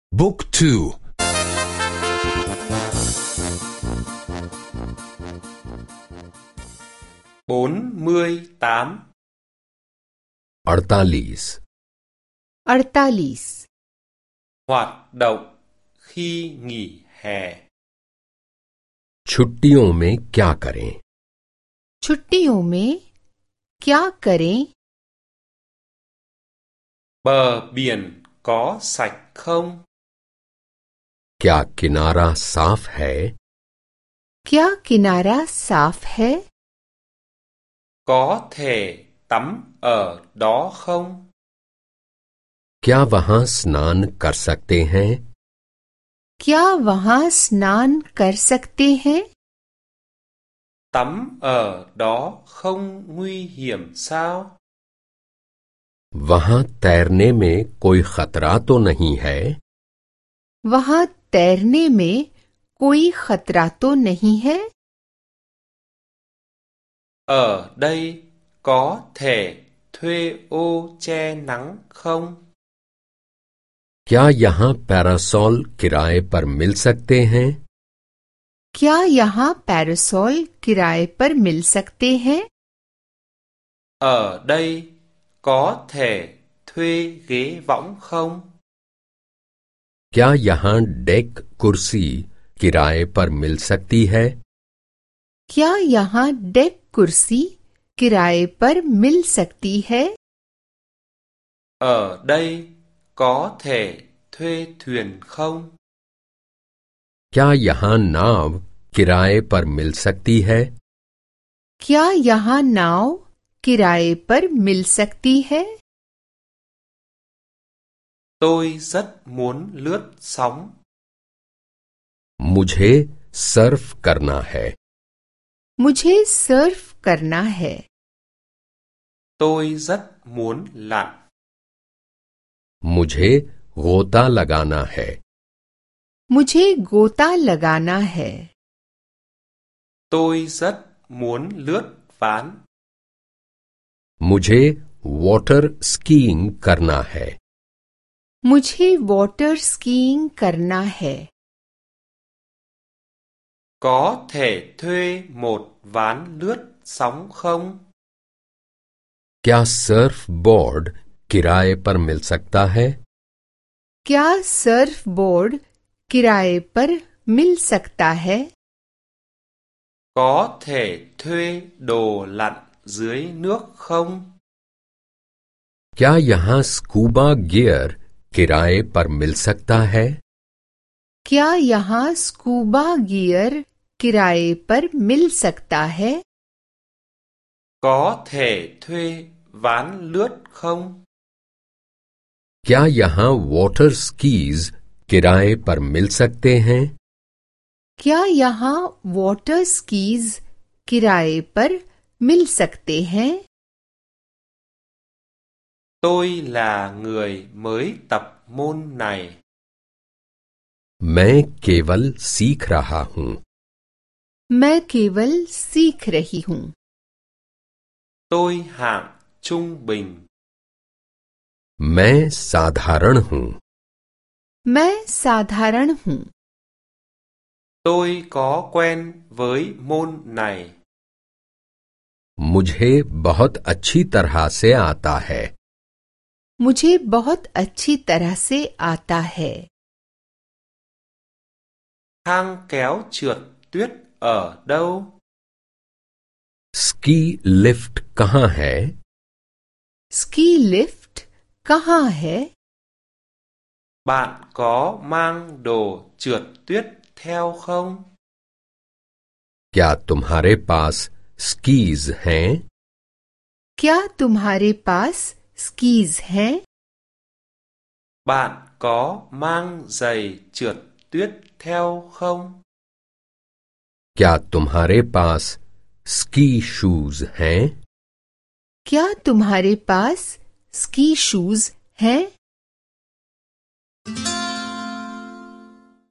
บุ๊กทู48 48 48 hoạt động khi nghỉ hè छुट्टियों में क्या करें? छुट्टियों में क्या करें? bờ biển có sạch không क्या किनारा साफ है? क्या किनारा साफ है? có thể tắm ở đó không क्या वहां स्नान कर सकते हैं? क्या वहां स्नान कर सकते हैं? tắm ở đó không nguy hiểm sao वहां तैरने में कोई खतरा तो नहीं है? वहां तैरने में कोई खतरा तो नहीं है? ở đây có thể thuê ô che nắng không क्या यहाँ पैरासॉल किराए पर मिल सकते हैं? क्या यहाँ पैरासॉल किराए पर मिल सकते हैं? ở đây có thể thuê ghế võng không क्या यहाँ डेक कुर्सी किराए पर मिल सकती है? क्या यहाँ डेक कुर्सी किराए पर मिल सकती है? ở đây có thể thuê thuyền không क्या यहाँ नाव किराए पर मिल सकती है? क्या यहाँ नाव किराए पर मिल सकती है? tôi rất muốn lướt sóng मुझे सर्फ करना है। मुझे सर्फ करना है। tôi rất muốn lặn मुझे गोता लगाना है। मुझे गोता लगाना है। tôi rất muốn lướt ván मुझे वाटर स्कीइंग करना है। मुझे वाटर स्कीइंग करना है। có thể thuê một ván lướt sóng không क्या सर्फ बोर्ड किराए पर मिल सकता है? क्या सर्फ बोर्ड किराए पर मिल सकता है? có thể thuê đồ lặn dưới nước không क्या यहाँ स्कूबा गियर किराए पर मिल सकता है? क्या यहाँ स्कूबा गियर किराए पर मिल सकता है? có thể thuê ván lướt không क्या यहाँ वाटर स्कीज किराए पर मिल सकते हैं? क्या यहाँ वाटर स्कीज किराए पर मिल सकते हैं? tôi là người mới tập môn này मैं केवल सीख रहा हूँ। मैं केवल सीख रही हूँ। tôi hạng trung bình मैं साधारण हूँ। मैं साधारण हूँ। tôi có quen với môn này मुझे बहुत अच्छी तरह से आता है। मुझे बहुत अच्छी तरह से आता है। thang kéo trượt tuyết ở đâu ski lift कहाँ है? स्की लिफ्ट कहाँ है? bạn có mang đồ trượt tuyết theo không क्या तुम्हारे पास स्कीज हैं? क्या तुम्हारे पास स्कीज हैं? bạn có mang giày trượt tuyết theo không क्या तुम्हारे पास स्की शूज हैं? क्या तुम्हारे पास स्की शूज हैं?